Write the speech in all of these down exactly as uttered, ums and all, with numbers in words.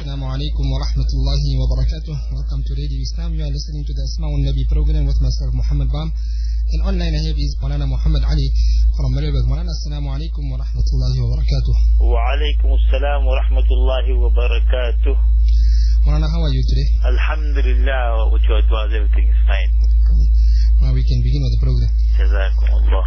Assalamu alaikum wa rahmatullahi wa barakatuh. Welcome to Radio Islam. You are listening to the Asma'ul Nabi program with myself, Muhammad Bam. And online I have is Maulana Muhammad Ali from Malaysia. Maulana, Assalamu alaikum wa rahmatullahi wa barakatuh. Wa alaikum assalam wa rahmatullahi wa barakatuh. Maulana, how are you today? Alhamdulillah, with your advice, everything is fine. Now we can begin with the program. Jazakumullah.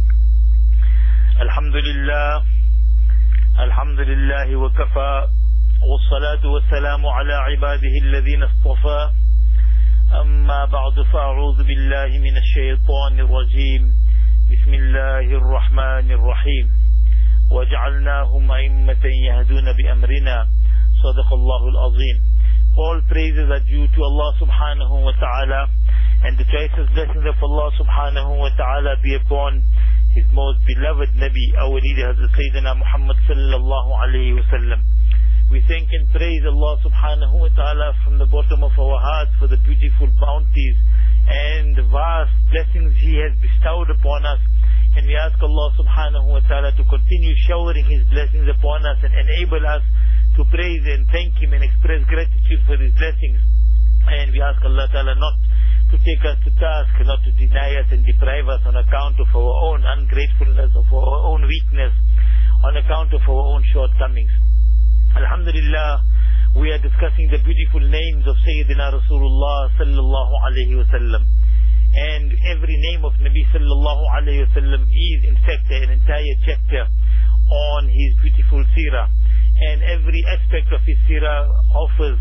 Alhamdulillah. Alhamdulillah wa kafa. والصلاة والسلام على عباده الذين اصطفى أما بعد فأعوذ بالله من الشيطان الرجيم بسم الله الرحمن الرحيم وجعلناهم أئمة يهدون بأمرنا صدق الله العظيم. All praises are due to Allah subhanahu wa ta'ala, and the choicest blessings of Allah subhanahu wa ta'ala be upon His most beloved Nabi, our leader, Hazrat Sayyidina Muhammad sallallahu alayhi wa sallam. We thank and praise Allah subhanahu wa ta'ala from the bottom of our hearts for the beautiful bounties and the vast blessings He has bestowed upon us. And we ask Allah subhanahu wa ta'ala to continue showering His blessings upon us and enable us to praise and thank Him and express gratitude for His blessings. And we ask Allah ta'ala not to take us to task, not to deny us and deprive us on account of our own ungratefulness, of our own weakness, on account of our own shortcomings. Alhamdulillah, we are discussing the beautiful names of Sayyidina Rasulullah sallallahu alayhi wa sallam. And every name of Nabi sallallahu alayhi wa sallam is in fact an entire chapter on his beautiful seerah. And every aspect of his seerah offers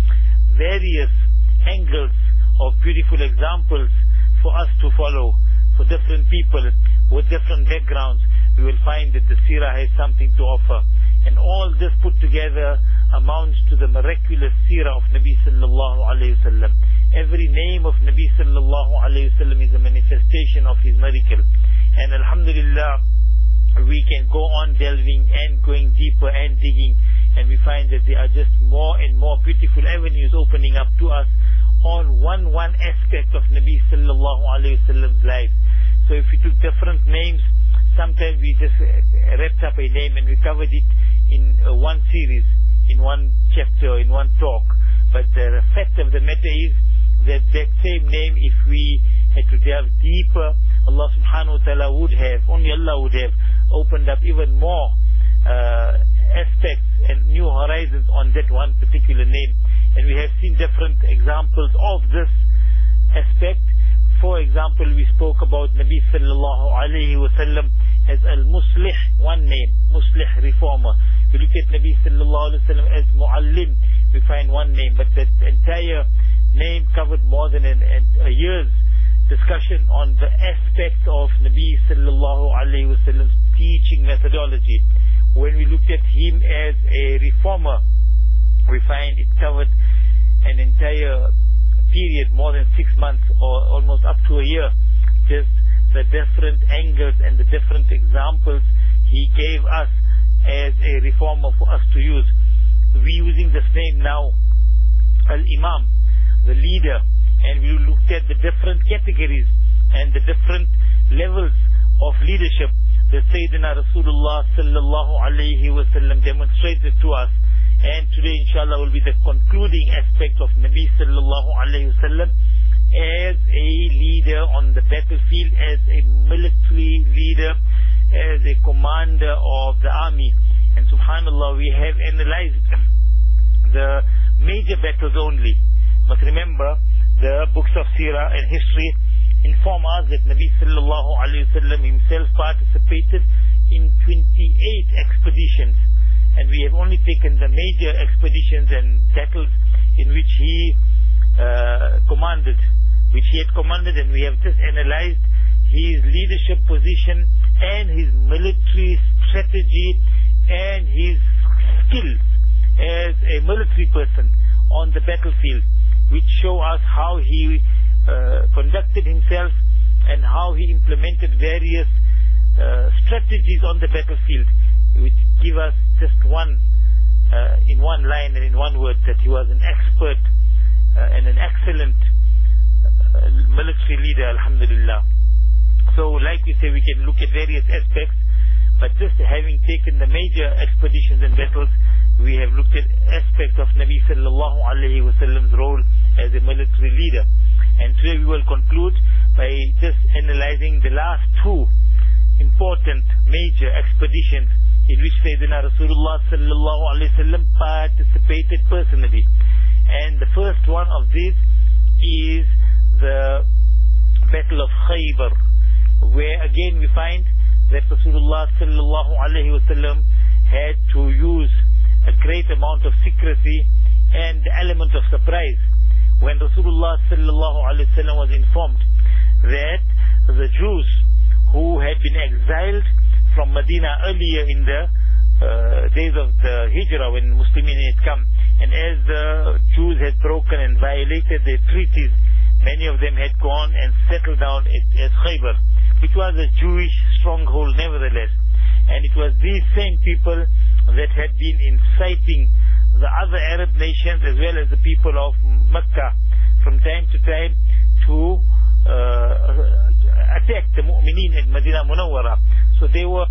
various angles of beautiful examples for us to follow. For different people with different backgrounds, we will find that the seerah has something to offer. And all this put together amounts to the miraculous seerah of Nabi sallallahu alayhi wa sallam. Every name of Nabi sallallahu alayhi wa sallam is a manifestation of his miracle. And alhamdulillah, we can go on delving and going deeper and digging, and we find that there are just more and more beautiful avenues opening up to us on one one aspect of Nabi sallallahu alayhi wa sallam's life. So if we took different names, sometimes we just wrapped up a name and we covered it in uh, one series, in one chapter, in one talk. But the fact of the matter is that that same name, if we had to delve deeper, Allah subhanahu wa ta'ala would have, only Allah would have opened up even more uh, aspects and new horizons on that one particular name. And we have seen different examples of this aspect. For example, we spoke about Nabi sallallahu alayhi wa sallam as Al-Muslih, one name, Muslih, reformer. We look at Nabi sallallahu alayhi wa sallam as Muallim, we find one name, but that entire name covered more than an, an, a year's discussion on the aspects of Nabi sallallahu alayhi wa sallam's teaching methodology. When we looked at him as a reformer, we find it covered an entire period, more than six months or almost up to a year, just the different angles and the different examples he gave us as a reformer for us to use. We using this name now, Al-Imam, the leader, and we looked at the different categories and the different levels of leadership that Sayyidina Rasulullah sallallahu alayhi wa sallam demonstrated to us. And today inshallah will be the concluding aspect of Nabi sallallahu alayhi wa sallam as a leader on the battlefield, as a military leader, as a commander of the army. And subhanallah, we have analyzed the major battles only. But remember, the books of seerah and history inform us that Nabi sallallahu alayhi wa sallam himself participated in twenty-eight expeditions. And we have only taken the major expeditions and battles in which he uh, commanded, which he had commanded, and we have just analyzed his leadership position and his military strategy and his skills as a military person on the battlefield, which show us how he uh, conducted himself and how he implemented various uh, strategies on the battlefield, which give us just one, uh, in one line and in one word, that he was an expert uh, and an excellent uh, military leader, alhamdulillah. So like we say, we can look at various aspects, but just having taken the major expeditions and battles, we have looked at aspects of Nabi sallallahu alayhi wa sallam's role as a military leader. And today we will conclude by just analyzing the last two important major expeditions in which Sayyidina Rasulullah sallallahu alayhi wa sallam participated personally. And the first one of these is the Battle of Khaybar, where again we find that Rasulullah sallallahu alayhi wa sallam had to use a great amount of secrecy and the element of surprise when Rasulullah sallallahu alayhi wa sallam was informed that the Jews who had been exiled from Medina earlier in the uh, days of the Hijrah, when Muslimin had come, and as the Jews had broken and violated their treaties, many of them had gone and settled down at, at Khaybar, which was a Jewish stronghold nevertheless. And it was these same people that had been inciting the other Arab nations as well as the people of Mecca from time to time to uh, attack the mu'mineen at Medina Munawwara. So they were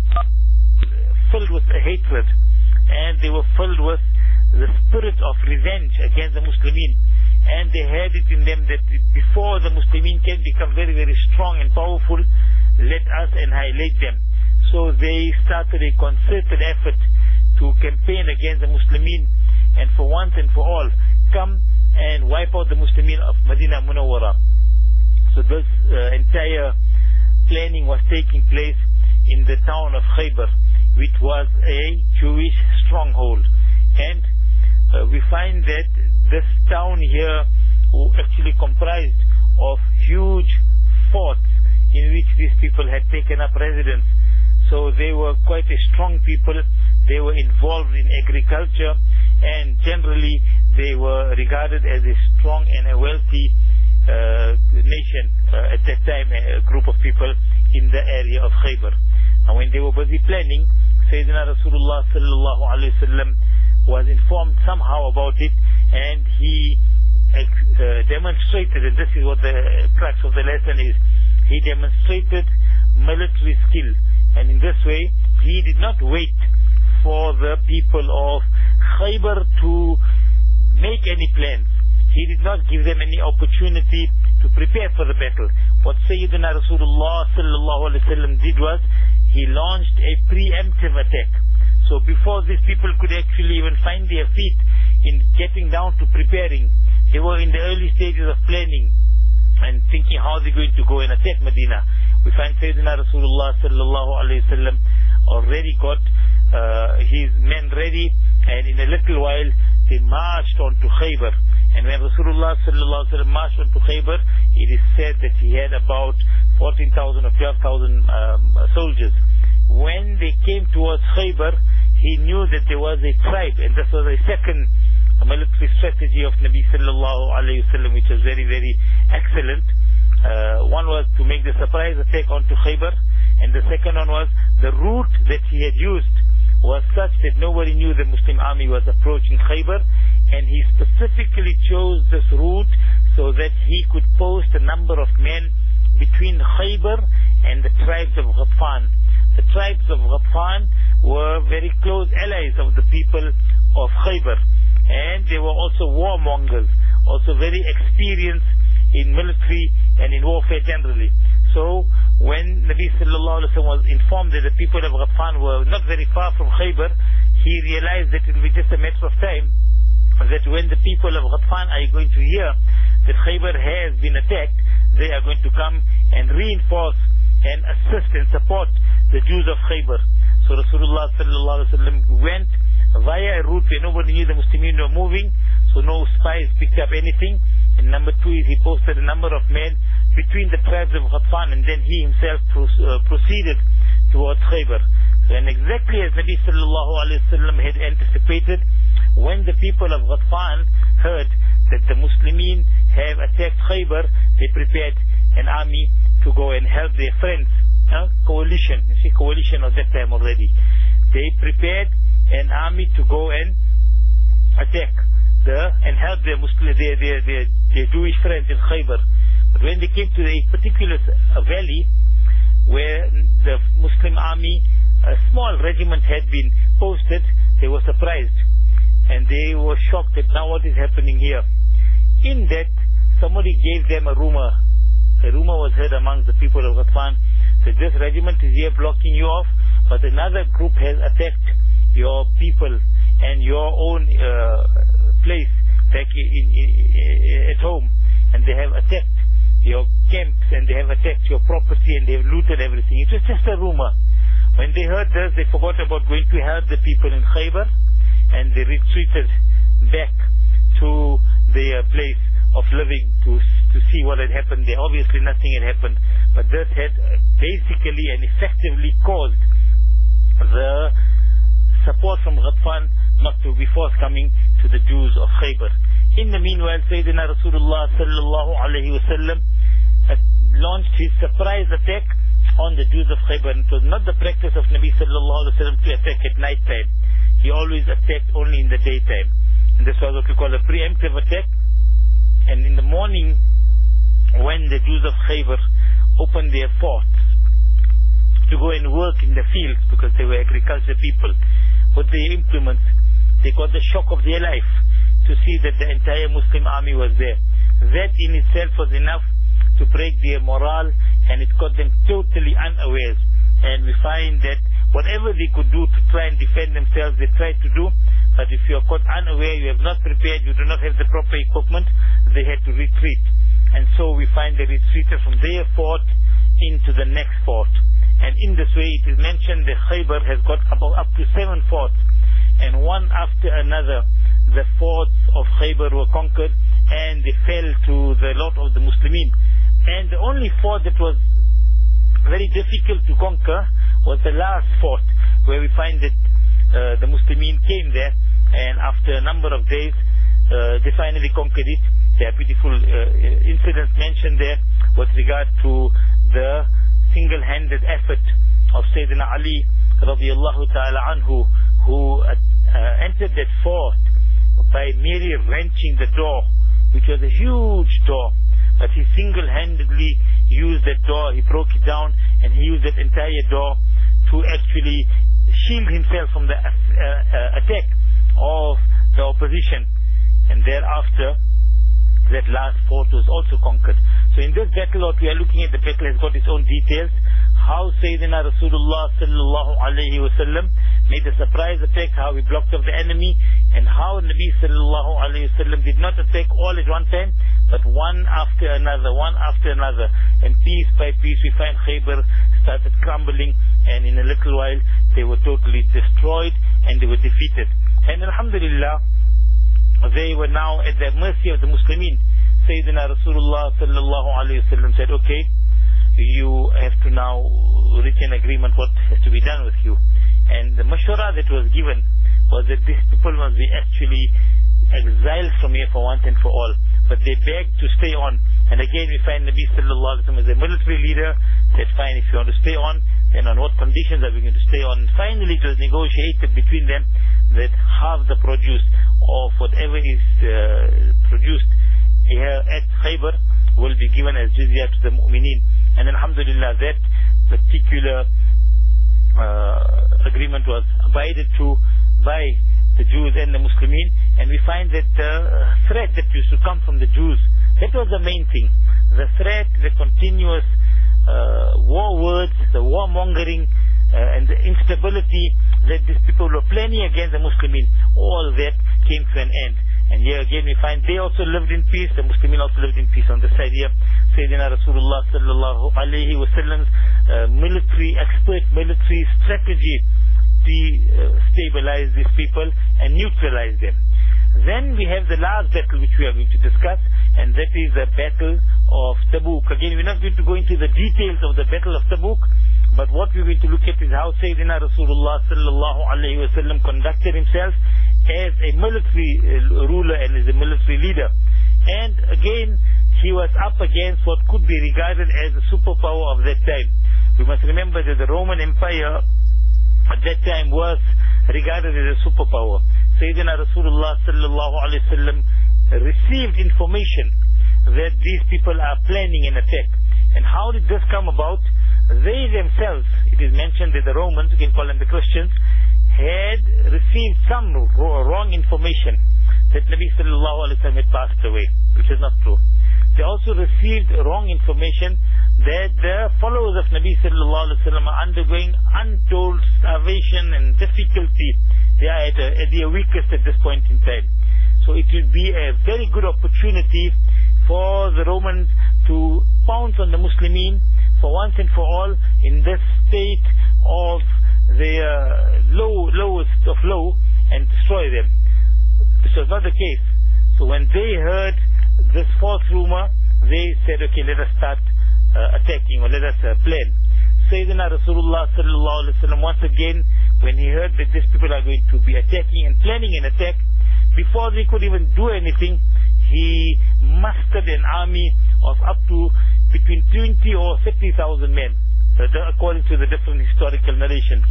filled with hatred, and they were filled with the spirit of revenge against the Muslimin. And they had it in them that before the Muslimin can become very, very strong and powerful, let us annihilate them. So they started a concerted effort to campaign against the Muslimin, and for once and for all, come and wipe out the Muslimin of Medina Munawwara. So this uh, entire planning was taking place in the town of Khaybar, which was a Jewish stronghold. And uh, we find that this town here actually comprised of huge forts in which these people had taken up residence. So they were quite a strong people. They were involved in agriculture, and generally they were regarded as a strong and a wealthy uh, nation uh, at that time, a group of people in the area of Khaybar. And when they were busy planning, Sayyidina Rasulullah sallallahu alayhi wa sallam was informed somehow about it, and he uh, demonstrated, and this is what the crux of the lesson is, he demonstrated military skill. And in this way, he did not wait for the people of Khaybar to make any plans. He did not give them any opportunity to prepare for the battle. What Sayyidina Rasulullah sallallahu alaihi wasallam did was, he launched a preemptive attack. So before these people could actually even find their feet in getting down to preparing, they were in the early stages of planning and thinking how they're going to go and attack Medina. We find Sayyidina Rasulullah sallallahu alayhi wa sallam already got uh, his men ready, and in a little while they marched on to Khaybar. And when Rasulullah sallallahu alayhi wa sallam marched on to Khaybar, it is said that he had about fourteen thousand or twelve thousand um, soldiers. When they came towards Khaybar, he knew that there was a tribe, and this was a second military strategy of Nabi sallallahu alayhi wa sallam, which was very, very excellent. Uh, one was to make the surprise attack onto Khaybar, and the second one was the route that he had used was such that nobody knew the Muslim army was approaching Khaybar, and he specifically chose this route so that he could post a number of men between Khaybar and the tribes of Ghatfan. The tribes of Ghatfan were very close allies of the people of Khaybar, and they were also warmongers, also very experienced in military and in warfare generally. So when Nabi sallallahu alaihi wasallam was informed that the people of Ghatfan were not very far from Khaybar, he realized that it will be just a matter of time that when the people of Ghatfan are going to hear that Khaybar has been attacked, they are going to come and reinforce and assist and support the Jews of Khaybar. So Rasulullah sallallahu alaihi wasallam went via a route where nobody knew the Muslimin were moving, so no spies picked up anything. And number two is he posted a number of men between the tribes of Ghatfan, and then he himself pro uh, proceeded towards Khaybar. So, and exactly as Nabi sallallahu alayhi wa sallam had anticipated, when the people of Ghatfan heard that the Muslimin have attacked Khaybar, they prepared an army to go and help their friends. Uh, coalition, you see, coalition of that time already. They prepared an army to go and attack the and help their Muslim, their, their, their, their Jewish friends in Khaybar. But when they came to a particular uh, valley where the Muslim army, a small regiment had been posted, they were surprised. and they were shocked that now what is happening here. In that, somebody gave them a rumor. A rumor was heard amongst the people of Ghatfan that this regiment is here blocking you off, but another group has attacked your people and your own uh, place back in, in, in, at home, and they have attacked your camps, and they have attacked your property, and they have looted everything. It was just a rumor. When they heard this, they forgot about going to help the people in Khaybar, and they retreated back to their place of living to to see what had happened there. Obviously nothing had happened, but this had basically and effectively caused the support from Ghatfan not to be forthcoming to the Jews of Khaybar. In the meanwhile, Sayyidina Rasulullah sallallahu alayhi wa sallam launched his surprise attack on the Jews of Khaybar. It was not the practice of Nabi sallallahu alayhi wa sallam to attack at night time. He always attacked only in the daytime. And this was what we call a preemptive attack. And in the morning, when the Jews of Khaybar opened their forts to go and work in the fields, because they were agriculture people, with their implements, they got the shock of their life to see that the entire Muslim army was there. That in itself was enough to break their morale, and it got them totally unawares. And we find that whatever they could do to try and defend themselves, they tried to do. But if you are caught unaware, you have not prepared, you do not have the proper equipment, they had to retreat. And so we find they retreated from their fort into the next fort. And in this way it is mentioned that Khaybar has got about up to seven forts. And one after another, the forts of Khaybar were conquered, and they fell to the lot of the Muslimin. And the only fort that was very difficult to conquer was the last fort, where we find that uh, the Muslimin came there, and after a number of days uh, they finally conquered it. There are beautiful uh, incidents mentioned there with regard to the single-handed effort of Sayyidina Ali radiallahu ta'ala anhu, who uh, uh, entered that fort by merely wrenching the door, which was a huge door, but he single-handedly used that door. He broke it down, and he used that entire door to actually shield himself from the uh, uh, attack of the opposition. And thereafter, that last fort was also conquered. So in this battle, what we are looking at, the battle has got its own details. How Sayyidina Rasulullah sallallahu alayhi wa sallam made a surprise attack, how he blocked off the enemy, and how Nabi sallallahu alayhi wa sallam did not attack all at one time, but one after another, one after another. And piece by piece we find Khaybar started crumbling, and in a little while they were totally destroyed and they were defeated. And alhamdulillah, they were now at the mercy of the Muslimin. Sayyidina Rasulullah sallallahu alayhi wa sallam said, okay, you have to now reach an agreement what has to be done with you. And the mashwara that was given was that these people must be actually exiled from here for once and for all. But they begged to stay on. And again we find Nabi sallallahu alayhi wa sallam as a military leader said, fine, if you want to stay on, then on what conditions are we going to stay on? And finally it was negotiated between them that half the produce of whatever is uh, produced here at Khaybar will be given as jizya to the mu'mineen. And alhamdulillah, that particular uh, agreement was abided to by the Jews and the Muslimin. And we find that the threat that used to come from the Jews, that was the main thing. The threat, the continuous uh, war words, the warmongering, uh, and the instability that these people were planning against the Muslimin, all that came to an end. And here again we find they also lived in peace, the Muslimin also lived in peace. On the side here, Sayyidina Rasulullah sallallahu alayhi wa sallam's uh, military, expert military strategy to uh, stabilize these people and neutralize them. Then we have the last battle which we are going to discuss, and that is the battle of Tabuk. Again, we're not going to go into the details of the battle of Tabuk, but what we're going to look at is how Sayyidina Rasulullah sallallahu alayhi wa sallam conducted himself as a military uh, ruler and as a military leader. And again, he was up against what could be regarded as a superpower of that time. We must remember that the Roman Empire at that time was regarded as a superpower. Sayyidina Rasulullah sallallahu alayhi wa sallam received information that these people are planning an attack. And how did this come about? They themselves, it is mentioned that the Romans, you can call them the Christians, had received some wrong information that Nabi sallallahu alaihi wasallam had passed away, which is not true. They also received wrong information that the followers of Nabi sallallahu alaihi wasallam are undergoing untold starvation and difficulty. They are at, a, at their weakest at this point in time. So it will be a very good opportunity for the Romans to pounce on the Muslimin for once and for all in this state of their low, lowest of low, and destroy them. This was not the case. So when they heard this false rumor, they said, okay, let us start uh, attacking, or let us uh, plan. Sayyidina Rasulullah sallallahu alaihi wasallam, once again, when he heard that these people are going to be attacking and planning an attack, before they could even do anything, he mustered an army of up to between twenty or thirty thousand men, according to the different historical narrations.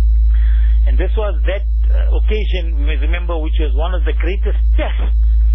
And this was that uh, occasion, we may remember, which was one of the greatest tests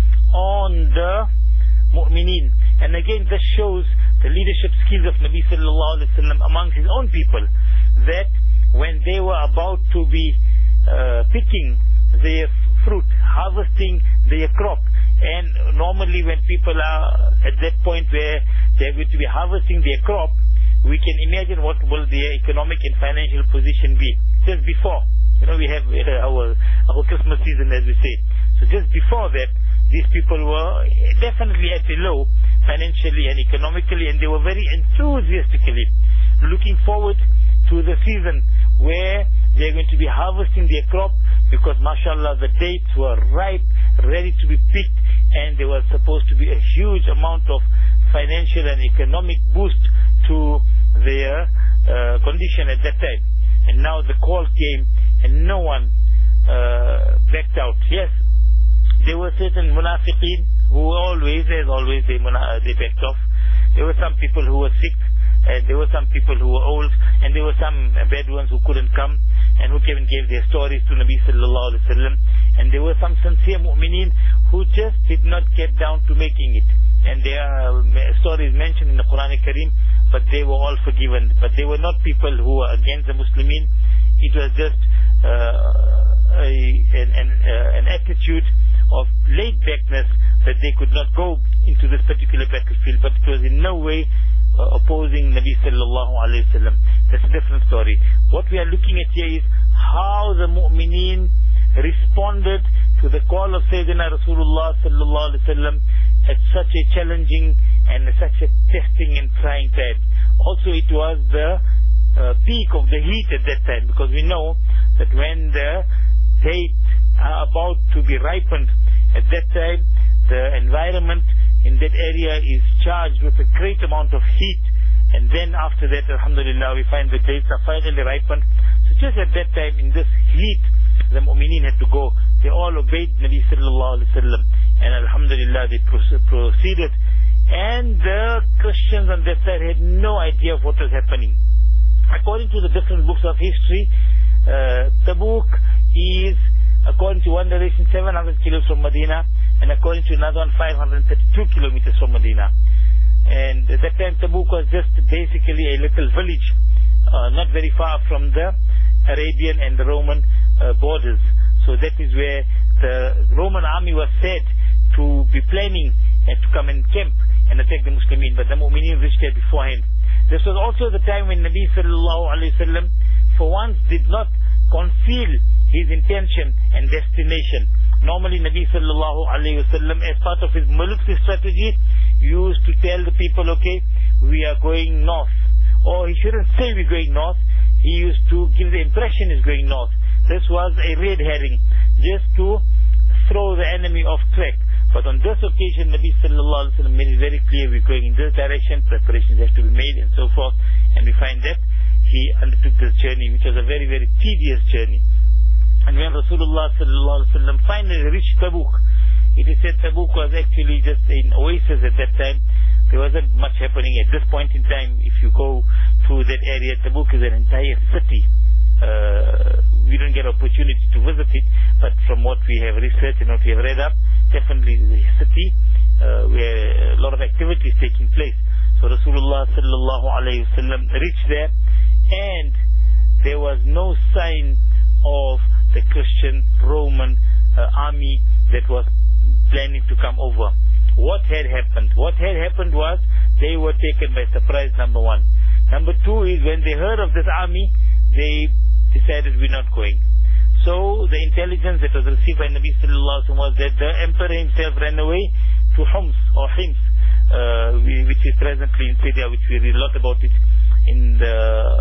on the mu'mineen. And again, this shows the leadership skills of Nabi sallallahu alaihi wasallam among his own people, that when they were about to be uh, picking their fruit, harvesting their crop, and normally when people are at that point where they're going to be harvesting their crop, we can imagine what will their economic and financial position be. Just before, you know, we have uh, our, our Christmas season, as we say. So just before that, these people were definitely at a low financially and economically, and they were very enthusiastically looking forward to the season where they're going to be harvesting their crop, because mashallah the dates were ripe, ready to be picked, and there was supposed to be a huge amount of financial and economic boost to their uh, condition at that time. And now the call came, and no one uh, backed out. Yes, there were certain munafiqeen who always, as always, they, they backed off. There were some people who were sick, and there were some people who were old, and there were some Bedouins who couldn't come, and who came and gave their stories to Nabi sallallahu alaihi wasallam. And there were some sincere mu'mineen who just did not get down to making it. And there are stories mentioned in the Quran Kareem, but they were all forgiven. But they were not people who were against the Muslimin. It was just uh, a, an, an, uh, an attitude of laid-backness that they could not go into this particular battlefield, but it was in no way uh, opposing Nabi sallallahu alayhi wa sallam. That's a different story. What we are looking at here is how the mu'mineen responded to the call of Sayyidina Rasulullah sallallahu alayhi wa sallam at such a challenging and such a testing and trying time. Also, it was the uh, peak of the heat at that time, because we know that when the dates are about to be ripened, at that time the environment in that area is charged with a great amount of heat, and then after that, alhamdulillah, we find the dates are finally ripened. So just at that time, in this heat, the mu'mineen had to go. They all obeyed Nabi sallallahu alaihi wasallam, and alhamdulillah they proceeded, and the Christians on that side had no idea of what was happening. According to the different books of history, uh, Tabuk is, according to one narration, seven hundred kilometers from Medina, and according to another one, five hundred thirty-two kilometers from Medina. And at that time, Tabuk was just basically a little village, uh, not very far from the Arabian and the Roman uh, borders. So that is where the Roman army was said to be planning and to come and camp and attack the Muslimin, but the Mu'mineen reached there beforehand. This was also the time when Nabi sallallahu alayhi wa sallam for once did not conceal his intention and destination. Normally Nabi sallallahu alayhi wa sallam, as part of his military strategy, used to tell the people, okay, we are going north. Or he shouldn't say we're going north, he used to give the impression he's going north. This was a red herring, just to throw the enemy off track. But on this occasion, Nabi sallallahu alayhi wa sallam made it very clear, we're going in this direction, preparations have to be made, and so forth. And we find that he undertook this journey, which was a very, very tedious journey. And when Rasulullah sallallahu alaihi wasallam finally reached Tabuk, it is said Tabuk was actually just an oasis at that time. There wasn't much happening at this point in time. If you go through that area, Tabuk is an entire city. Uh, we don't get opportunity to visit it, but from what we have researched and what we have read up, definitely the city uh, where a lot of activity is taking place. So Rasulullah sallallahu alaihi wasallam reached there, and there was no sign of the Christian Roman uh, army that was planning to come over. What had happened? What had happened was they were taken by surprise, number one. Number two is when they heard of this army, they decided we're not going. So the intelligence that was received by Nabi Sallallahu Alaihi Wasallam was that the emperor himself ran away to Homs or Hims, uh, which is presently in Syria, which we read a lot about it in the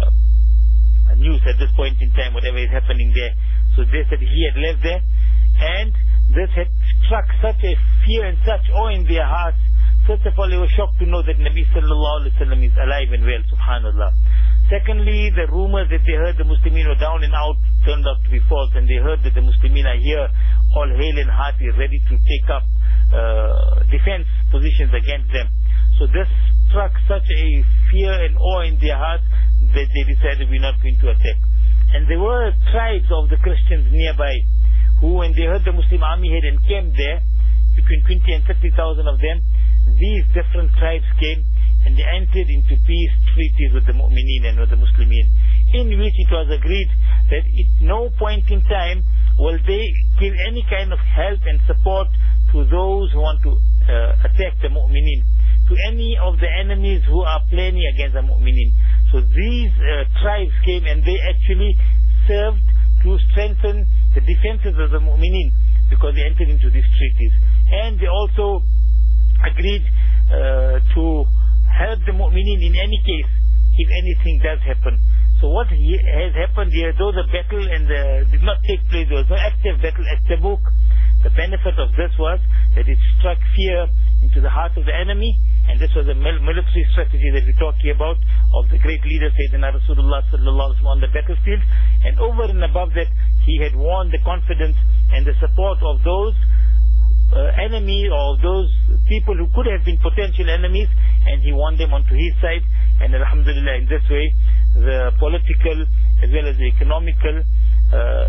news at this point in time, whatever is happening there. So they said he had left there, and this had struck such a fear and such awe in their hearts. First of all, they were shocked to know that Nabi Sallallahu Alaihi Wasallam is alive and well, subhanallah. Secondly, the rumors that they heard the Muslimin were down and out turned out to be false, and they heard that the Muslimin are here, all hale and hearty, ready to take up uh, defense positions against them. So this struck such a fear and awe in their hearts that they decided we're not going to attack. And there were tribes of the Christians nearby who, when they heard the Muslim army had encamped there, between twenty and thirty thousand of them, these different tribes came and they entered into peace treaties with the Mu'mineen and with the Muslimin, in which it was agreed that at no point in time will they give any kind of help and support to those who want to uh, attack the Mu'mineen, to any of the enemies who are planning against the Mu'mineen. So these uh, tribes came and they actually served to strengthen the defenses of the Mu'mineen, because they entered into these treaties. And they also agreed uh, to help the Mu'mineen in any case if anything does happen. So what he, has happened here, though the battle and the, did not take place, there was no active battle at Tabuk, the benefit of this was that it struck fear into the heart of the enemy, and this was a military strategy that we're talking about of the great leader Sayyidina Rasulullah Sallallahu Alaihi Wasallam on the battlefield. And over and above that, he had won the confidence and the support of those uh, enemies, or those people who could have been potential enemies, and he won them onto his side. And alhamdulillah, in this way, the political as well as the economical uh,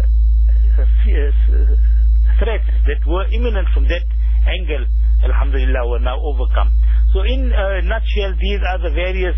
threats that were imminent from that angle, alhamdulillah, were now overcome. So in a nutshell, these are the various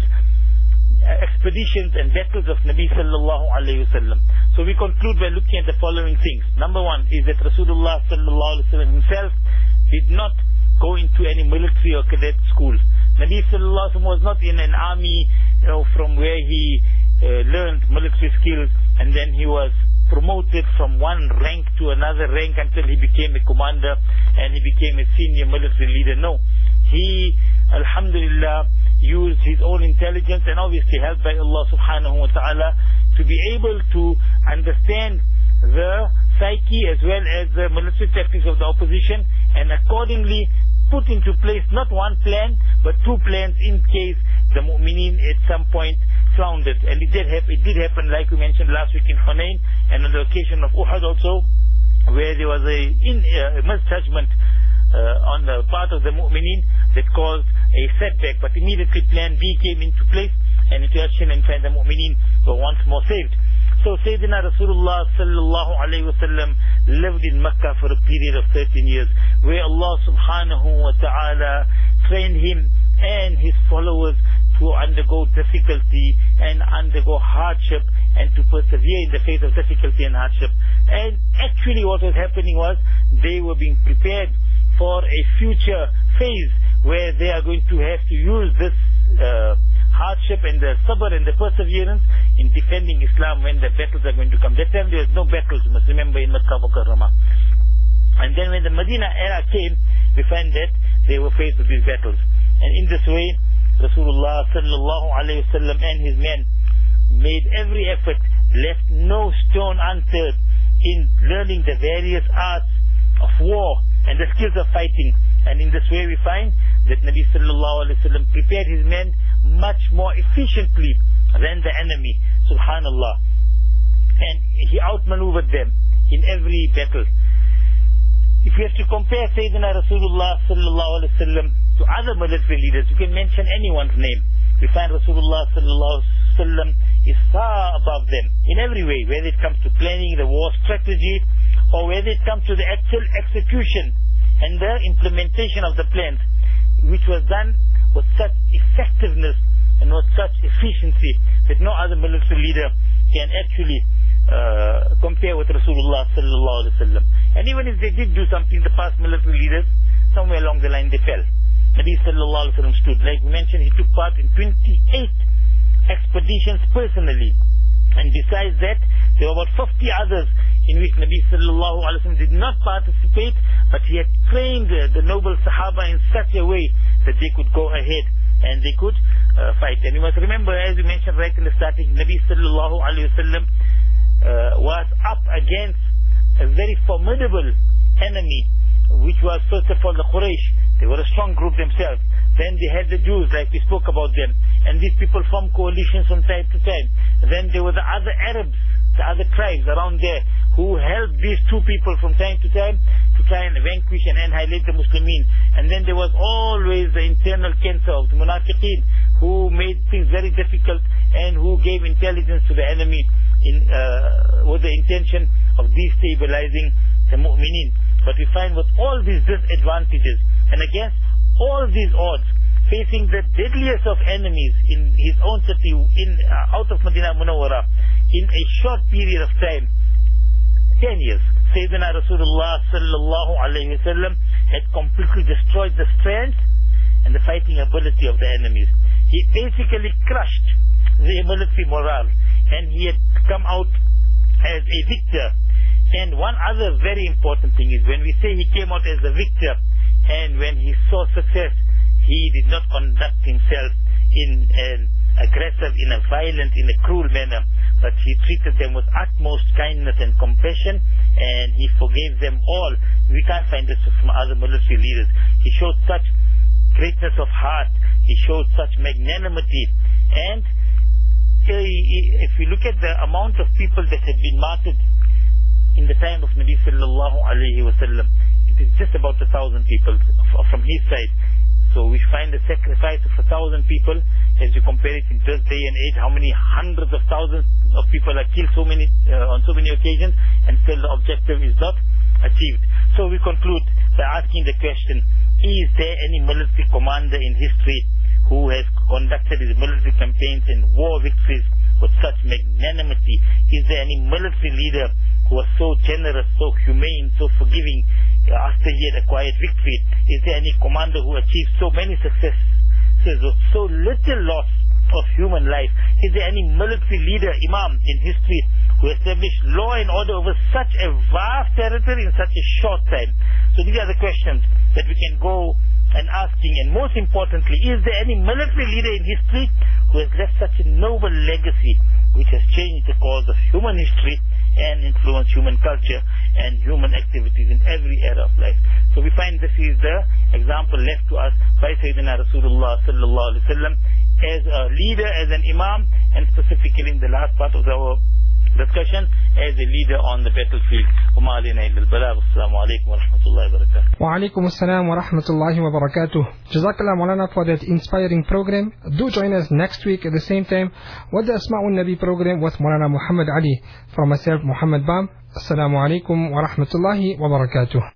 expeditions and battles of Nabi Sallallahu Alaihi Wasallam. So we conclude by looking at the following things. Number one is that Rasulullah Sallallahu Alaihi Wasallam himself did not go into any military or cadet schools. Nabi Sallallahu Alaihi Wasallam was not in an army, you know, from where he uh, learned military skills and then he was promoted from one rank to another rank until he became a commander and he became a senior military leader. No, he, alhamdulillah, used his own intelligence and obviously helped by Allah subhanahu wa ta'ala to be able to understand the psyche as well as the military tactics of the opposition, and accordingly put into place not one plan but two plans in case the mu'mineen at some point floundered. And it did happen, it did happen like we mentioned last week in Hunayn, and on the occasion of Uhud also, where there was a, in, uh, a misjudgment uh, on the part of the mu'mineen that caused a setback, but immediately plan B came into place and into action, and the mu'mineen were once more saved. So Sayyidina Rasulullah Sallallahu Alaihi Wasallam lived in Mecca for a period of thirteen years, where Allah Subhanahu wa Ta'ala trained him and his followers to undergo difficulty and undergo hardship and to persevere in the face of difficulty and hardship. And actually what was happening was they were being prepared for a future phase where they are going to have to use this uh, hardship and the sabr and the perseverance in defending Islam when the battles are going to come. That time there was no battles, you must remember, in Makkah Mukarramah. And then when the Medina era came, we find that they were faced with these battles. And in this way, Rasulullah Sallallahu Alaihi Wasallam and his men made every effort, left no stone unturned in learning the various arts of war and the skills of fighting. And in this way we find that Nabi Sallallahu Alaihi Wasallam prepared his men much more efficiently than the enemy, subhanallah. And he outmaneuvered them in every battle. If we have to compare Sayyidina Rasulullah Sallallahu Alaihi Wasallam to other military leaders, you can mention anyone's name. We find Rasulullah Sallallahu Alaihi Wasallam is far above them in every way, whether it comes to planning the war strategy or whether it comes to the actual execution and the implementation of the plans, which was done with such effectiveness and with such efficiency that no other military leader can actually uh, compare with Rasulullah sallallahu alaihi wasallam. And even if they did do something, the past military leaders, somewhere along the line they fell. Nabi sallallahu alaihi wasallam stood. Like we mentioned, he took part in twenty-eight expeditions personally. And besides that, there were about fifty others in which Nabi sallallahu alaihi wasallam did not participate, but he had trained uh, the noble Sahaba in such a way that they could go ahead and they could uh, fight. And you must remember, as we mentioned right in the starting, Nabi sallallahu alaihi wasallam uh, was up against a very formidable enemy, which was first of all the Quraysh. They were a strong group themselves. Then they had the Jews, like we spoke about them. And these people formed coalitions from time to time. Then there were the other Arabs, the other tribes around there, who helped these two people from time to time to try and vanquish and annihilate the Muslimin. And then there was always the internal cancer of the Munafiqeen, who made things very difficult and who gave intelligence to the enemy in, uh, with the intention of destabilizing the Mu'mineen. But we find with all these disadvantages and against all these odds, facing the deadliest of enemies in his own city, in uh, out of Madinah Munawwara, in a short period of time, ten years, Sayyidina Rasulullah sallallahu alayhi wa sallam had completely destroyed the strength and the fighting ability of the enemies. He basically crushed the military morale, and he had come out as a victor. And one other very important thing is, when we say he came out as a victor, and when he saw success, he did not conduct himself in an aggressive, in a violent, in a cruel manner, but he treated them with utmost kindness and compassion, and he forgave them all. We can't find this from other military leaders. He showed such greatness of heart, he showed such magnanimity, and if we look at the amount of people that had been martyred in the time of Nabi sallallahu alayhi wa sallam, it is just about a thousand people from his side. So we find the sacrifice of a thousand people, as you compare it in this day and age, how many hundreds of thousands of people are killed so many uh, on so many occasions, and still the objective is not achieved. So we conclude by asking the question, is there any military commander in history who has conducted his military campaigns and war victories with such magnanimity? Is there any military leader who was so generous, so humane, so forgiving after he had acquired victory? Is there any commander who achieved so many successes with so little loss of human life? Is there any military leader, imam in history, who established law and order over such a vast territory in such a short time? So these are the questions that we can go and asking. And most importantly, is there any military leader in history who has left such a noble legacy, which has changed the course of human history and influenced human culture and human activities in every era of life? So we find this is the example left to us by Sayyidina Rasulullah sallallahu alaihi wasallam as a leader, as an imam, and specifically in the last part of our discussion, as a leader on the battlefield. وما علينا إلا البلاغ. السلام عليكم ورحمة الله وبركاته. وعليكم السلام ورحمة الله وبركاته. Jazakallah Maulana for that inspiring program. Do join us next week at the same time with the Asma'un Nabi program with Maulana Muhammad Ali. From myself, Muhammad Bam. Assalamu alaikum wa rahmatullahi wa barakatuh.